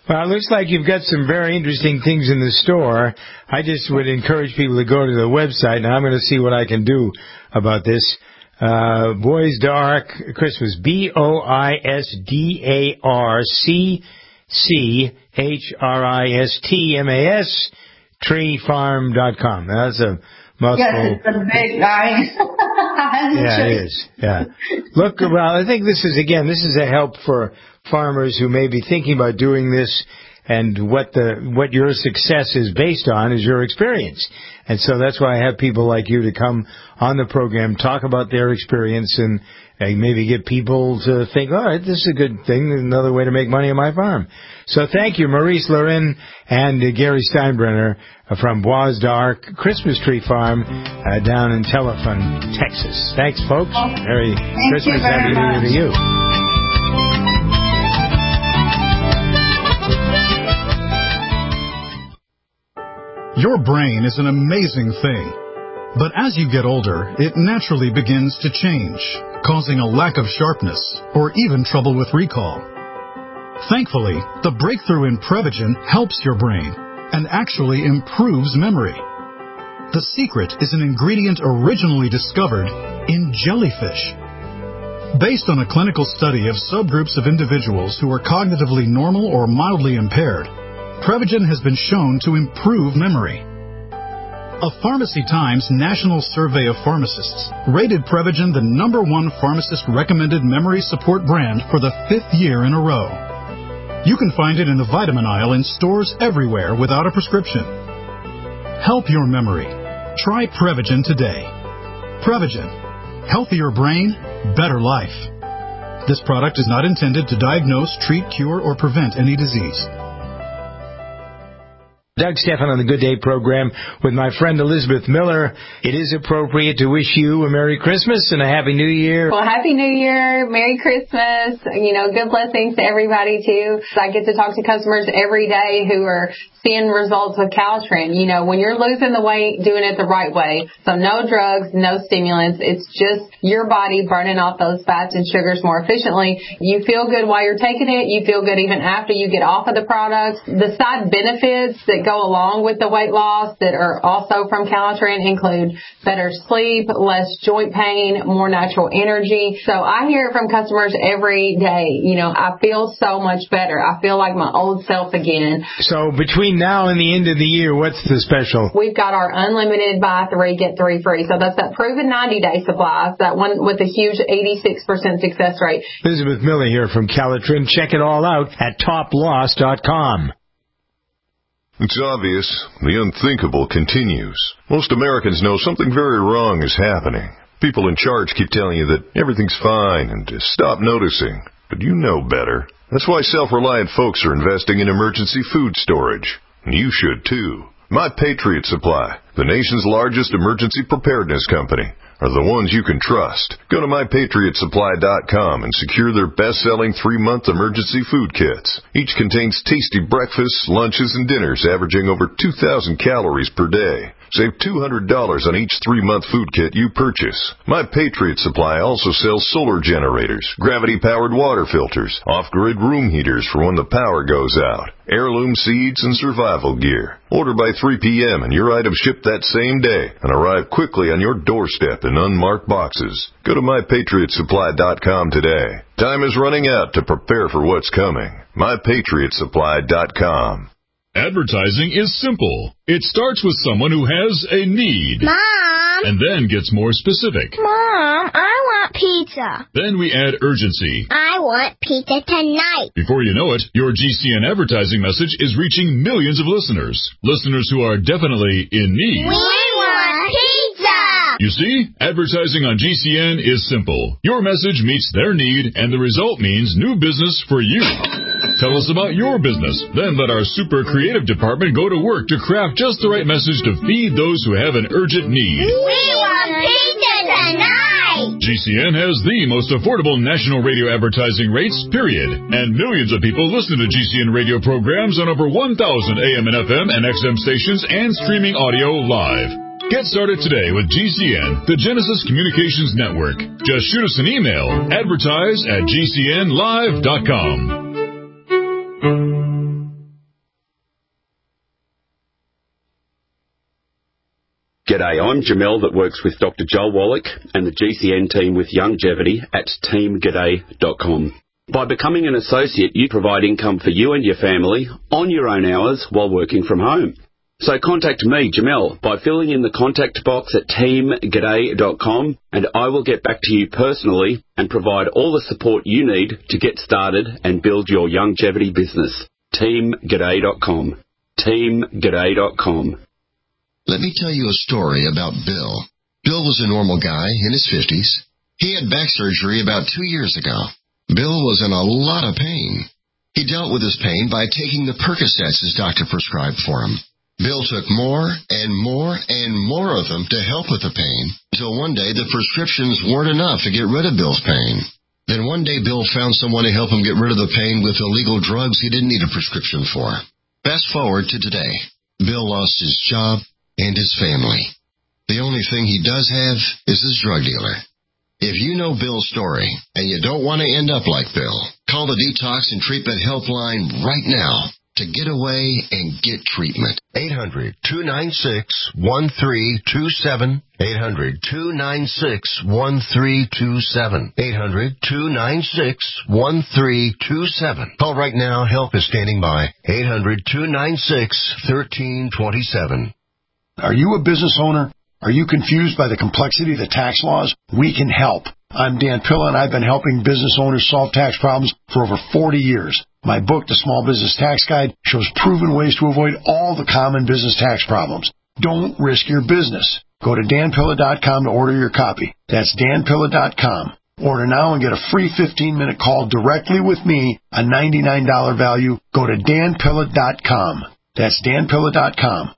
[SPEAKER 3] Well, it looks like you've got some very interesting things in the store. I just would encourage people to go to the website, and I'm going to see what I can do about this. Uh, Bois d'Arc Christmas, B O I S D A R C C H R I S T M A S, tree farm dot com. That's a mouthful.
[SPEAKER 7] Yes, it's a big guy.
[SPEAKER 3] Yeah, it is. Yeah. Look, well, I think this is, again, this is a help for farmers who may be thinking about doing this, and what the what your success is based on is your experience. And so that's why I have people like you to come on the program, talk about their experience, and, and maybe get people to think, all right, this is a good thing, another way to make money on my farm. So thank you, Maurice Lorin and uh, Gary Steinbrenner uh, from Bois d'Arc Christmas Tree Farm uh, down in Telephone, Texas. Thanks, folks. Merry
[SPEAKER 7] Thank
[SPEAKER 3] Christmas,
[SPEAKER 7] you very
[SPEAKER 3] Happy New Year
[SPEAKER 7] much.
[SPEAKER 3] to you.
[SPEAKER 4] Your brain is an amazing thing. But as you get older, it naturally begins to change, causing a lack of sharpness or even trouble with recall. Thankfully, the breakthrough in Prevagen helps your brain and actually improves memory. The secret is an ingredient originally discovered in jellyfish. Based on a clinical study of subgroups of individuals who are cognitively normal or mildly impaired, Prevagen has been shown to improve memory. A Pharmacy Times National Survey of Pharmacists rated Prevagen the number one pharmacist-recommended memory support brand for the fifth year in a row. You can find it in the vitamin aisle in stores everywhere without a prescription. Help your memory. Try Prevagen today. Prevagen. Healthier brain, better life. This product is not intended to diagnose, treat, cure, or prevent any disease.
[SPEAKER 3] Doug Stephan on the Good Day program with my friend Elizabeth Miller. It is appropriate to wish you a Merry Christmas and a Happy New Year.
[SPEAKER 8] Well, Happy New Year, Merry Christmas, you know, good blessings to everybody, too. I get to talk to customers every day who are seeing results with Caltrans. You know, when you're losing the weight, doing it the right way. So no drugs, no stimulants. It's just your body burning off those fats and sugars more efficiently. You feel good while you're taking it. You feel good even after you get off of the products. The side benefits that go along with the weight loss that are also from Caltrans include better sleep, less joint pain, more natural energy. So I hear it from customers every day. You know, I feel so much better. I feel like my old self again.
[SPEAKER 3] So between now and the end of the year, what's the special?
[SPEAKER 8] We've got our unlimited buy three, get three free. So that's that proven ninety-day supplies, that one with a huge eighty-six percent success rate.
[SPEAKER 3] Elizabeth Miller here from Caltrans. Check it all out at top loss dot com.
[SPEAKER 13] It's obvious. The unthinkable continues. Most Americans know something very wrong is happening. People in charge keep telling you that everything's fine and to stop noticing. But you know better. That's why self-reliant folks are investing in emergency food storage. And you should too. My Patriot Supply, the nation's largest emergency preparedness company, are the ones you can trust. Go to my patriot supply dot com and secure their best-selling three-month emergency food kits. Each contains tasty breakfasts, lunches, and dinners averaging over two thousand calories per day. Save two hundred dollars on each three-month food kit you purchase. My Patriot Supply also sells solar generators, gravity-powered water filters, off-grid room heaters for when the power goes out, heirloom seeds, and survival gear. Order by three p.m. and your items ship that same day and arrive quickly on your doorstep in unmarked boxes. Go to my patriot supply dot com today. Time is running out to prepare for what's coming. my patriot supply dot com.
[SPEAKER 5] Advertising is simple. It starts with someone who has a need.
[SPEAKER 14] Mom!
[SPEAKER 5] And then gets more specific.
[SPEAKER 14] Mom, I want pizza.
[SPEAKER 5] Then we add urgency.
[SPEAKER 14] I want pizza tonight.
[SPEAKER 5] Before you know it, your G C N advertising message is reaching millions of listeners. Listeners who are definitely in need.
[SPEAKER 14] We want pizza!
[SPEAKER 5] You see, advertising on G C N is simple. Your message meets their need, and the result means new business for you. Tell us about your business. Then let our super creative department go to work to craft just the right message to feed those who have an urgent need.
[SPEAKER 14] We want pizza tonight!
[SPEAKER 5] G C N has the most affordable national radio advertising rates, period. And millions of people listen to G C N radio programs on over one thousand A M and F M and X M stations and streaming audio live. Get started today with G C N, the Genesis Communications Network. Just shoot us an email, advertise at G C N live dot com.
[SPEAKER 15] G'day, I'm Jamel that works with Doctor Joel Wallach and the G C N team with Longevity at team g'day dot com. By becoming an associate, you provide income for you and your family on your own hours while working from home. So contact me, Jamel, by filling in the contact box at team g'day dot com, and I will get back to you personally and provide all the support you need to get started and build your longevity business. team g'day dot com. team g'day dot com.
[SPEAKER 16] Let me tell you a story about Bill. Bill was a normal guy in his fifties. He had back surgery about two years ago. Bill was in a lot of pain. He dealt with his pain by taking the Percocets his doctor prescribed for him. Bill took more and more and more of them to help with the pain, until one day the prescriptions weren't enough to get rid of Bill's pain. Then one day Bill found someone to help him get rid of the pain with illegal drugs he didn't need a prescription for. Fast forward to today. Bill lost his job and his family. The only thing he does have is his drug dealer. If you know Bill's story and you don't want to end up like Bill, call the Detox and Treatment Helpline right now to get away and get treatment.
[SPEAKER 17] eight hundred, two nine six, one three two seven. eight hundred, two nine six, one three two seven. eight hundred, two nine six, one three two seven. Call right now. Help is standing by. eight hundred, two nine six, one three two seven.
[SPEAKER 11] Are you a business owner? Are you confused by the complexity of the tax laws? We can help. I'm Dan Pilla, and I've been helping business owners solve tax problems for over forty years. My book, The Small Business Tax Guide, shows proven ways to avoid all the common business tax problems. Don't risk your business. Go to dan pilla dot com to order your copy. That's dan pilla dot com. Order now and get a free fifteen-minute call directly with me, a ninety-nine dollars value. Go to dan pilla dot com. That's dan pilla dot com.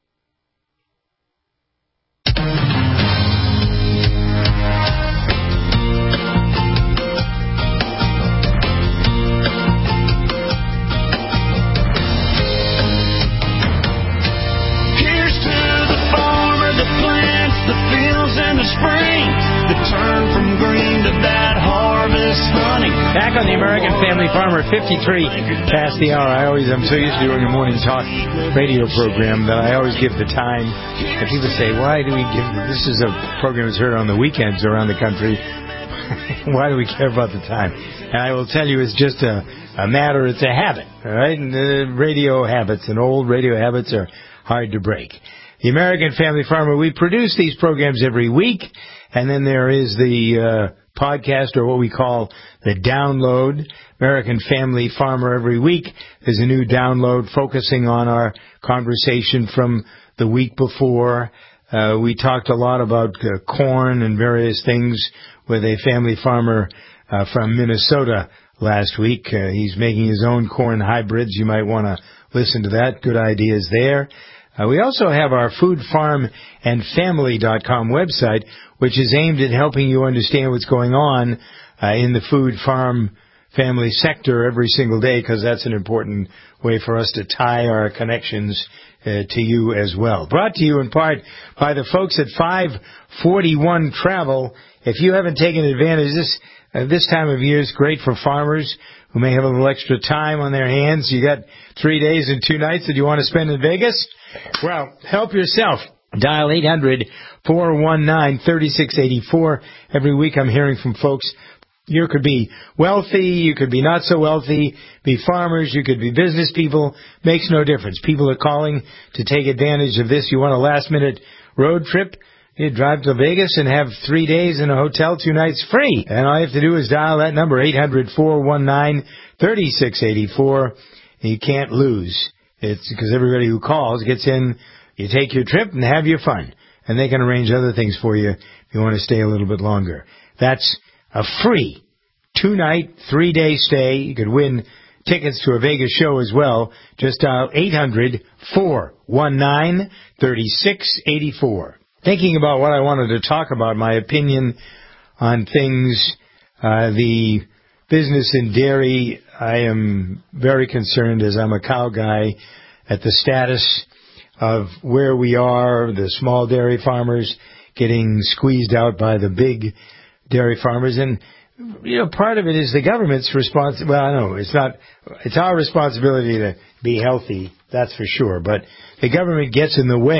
[SPEAKER 2] Spring, the turn from green to that harvest honey.
[SPEAKER 3] Back on the American Family Farmer, fifty-three past the hour. I always, I'm so used to doing a morning talk radio program that I always give the time. And people say, why do we give, this is a program that's heard on the weekends around the country. Why do we care about the time? And I will tell you, it's just a, a matter, it's a habit, all right? And the radio habits and old radio habits are hard to break. The American Family Farmer, we produce these programs every week, and then there is the uh, podcast, or what we call the download. American Family Farmer every week is a new download focusing on our conversation from the week before. Uh, we talked a lot about uh, corn and various things with a family farmer uh, from Minnesota last week. Uh, he's making his own corn hybrids. You might want to listen to that. Good ideas there. Uh, we also have our food farm and family dot com website, which is aimed at helping you understand what's going on uh, in the food farm family sector every single day, because that's an important way for us to tie our connections uh, to you as well. Brought to you in part by the folks at five forty-one Travel. If you haven't taken advantage, this uh, this time of year is great for farmers who may have a little extra time on their hands. You got three days and two nights that you want to spend in Vegas? Well, help yourself. Dial eight hundred, four one nine, three six eight four. Every week I'm hearing from folks. You could be wealthy, you could be not so wealthy, be farmers, you could be business people. Makes no difference. People are calling to take advantage of this. You want a last-minute road trip? You drive to Vegas and have three days in a hotel, two nights free. And all you have to do is dial that number, eight hundred, four one nine, three six eight four. You can't lose. It's because everybody who calls gets in, you take your trip and have your fun. And they can arrange other things for you if you want to stay a little bit longer. That's a free two-night, three-day stay. You could win tickets to a Vegas show as well. Just dial eight hundred, four one nine, three six eight four. Thinking about what I wanted to talk about, my opinion on things, uh, the business in dairy, I am very concerned, as I'm a cow guy, at the status of where we are, the small dairy farmers getting squeezed out by the big dairy farmers. And, you know, part of it is the government's response. Well, I know it's not, it's our responsibility to be healthy, that's for sure. But the government gets in the way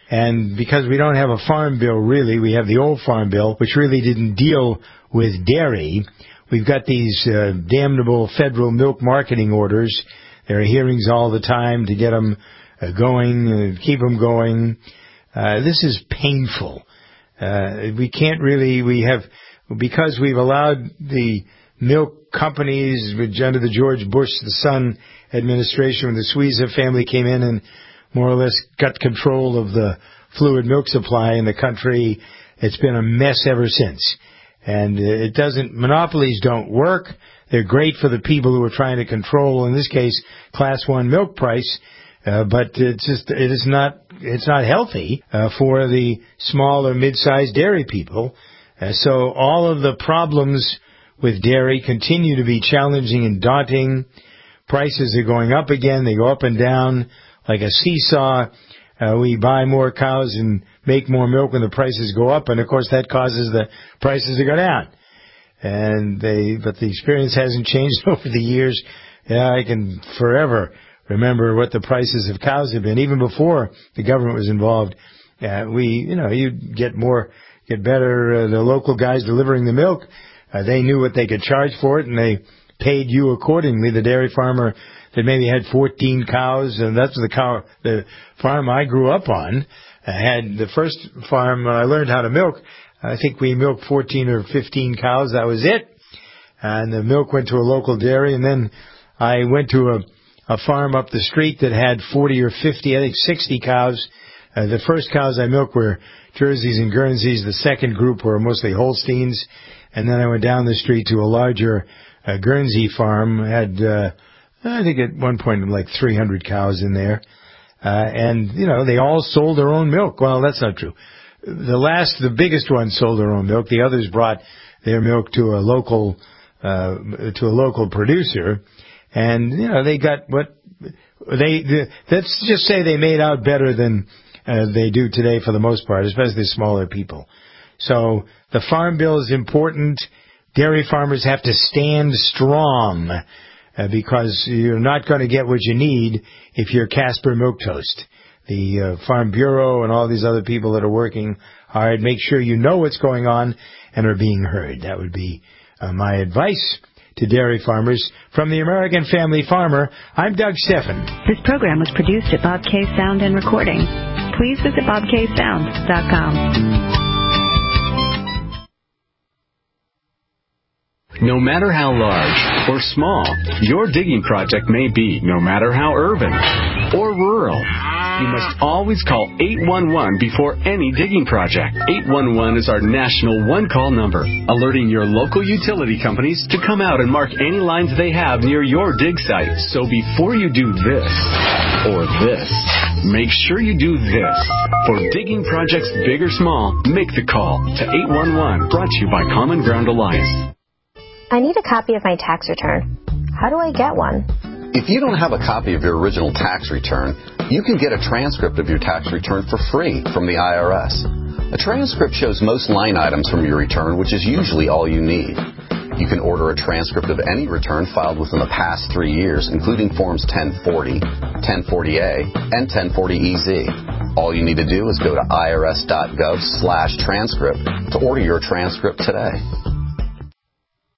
[SPEAKER 3] And because we don't have a farm bill, really, we have the old farm bill, which really didn't deal with dairy. We've got these uh, damnable federal milk marketing orders. There are hearings all the time to get them uh, going, uh, keep them going. Uh, this is painful. Uh, we can't really, we have, because we've allowed the milk companies, which under the George Bush, the son administration, when the Suiza family came in and more or less got control of the fluid milk supply in the country, it's been a mess ever since. And it doesn't, monopolies don't work. They're great for the people who are trying to control, in this case, class one milk price, uh, but it's just, it is not, it's not healthy, uh, for the small or mid-sized dairy people. Uh, so all of the problems with dairy continue to be challenging and daunting. Prices are going up again. They go up and down like a seesaw. Uh, we buy more cows and make more milk when the prices go up, and of course that causes the prices to go down. And they, but the experience hasn't changed over the years. Yeah, I can forever remember what the prices of cows have been, even before the government was involved. Uh, we, you know, you get more, get better. Uh, the local guys delivering the milk, uh, they knew what they could charge for it, and they paid you accordingly. The dairy farmer that maybe had fourteen cows, and that's the cow, the farm I grew up on, uh, had the first farm when I learned how to milk. I think we milked fourteen or fifteen cows. That was it. And the milk went to a local dairy. And then I went to a, a farm up the street that had forty or fifty, I think sixty cows. Uh, the first cows I milked were Jerseys and Guernseys. The second group were mostly Holsteins. And then I went down the street to a larger uh, Guernsey farm. Had, uh, I think at one point like three hundred cows in there. Uh, and, you know, they all sold their own milk. Well, that's not true. The last, the biggest one sold their own milk. The others brought their milk to a local, uh, to a local producer. And, you know, they got what they, the, let's just say they made out better than uh, they do today for the most part, especially smaller people. So the farm bill is important. Dairy farmers have to stand strong uh, because you're not going to get what you need if you're Casper Milk Toast. The uh, Farm Bureau and all these other people that are working hard, make sure you know what's going on and are being heard. That would be uh, my advice to dairy farmers. From the American Family Farmer, I'm Doug Steffen.
[SPEAKER 18] This program was produced at Bob K Sound and Recording. Please visit bob k sound dot com.
[SPEAKER 19] No matter how large or small your digging project may be, no matter how urban or rural, you must always call eight one one before any digging project. eight one one is our national one-call number, alerting your local utility companies to come out and mark any lines they have near your dig site. So before you do this or this, make sure you do this. For digging projects big or small, make the call to eight one one, brought to you by Common Ground Alliance.
[SPEAKER 20] I need a copy of my tax return. How do I get one?
[SPEAKER 21] If you don't have a copy of your original tax return, you can get a transcript of your tax return for free from the I R S. A transcript shows most line items from your return, which is usually all you need. You can order a transcript of any return filed within the past three years, including Forms ten forty, ten forty A, and ten forty E Z. All you need to do is go to irs dot gov slash transcript to order your transcript today.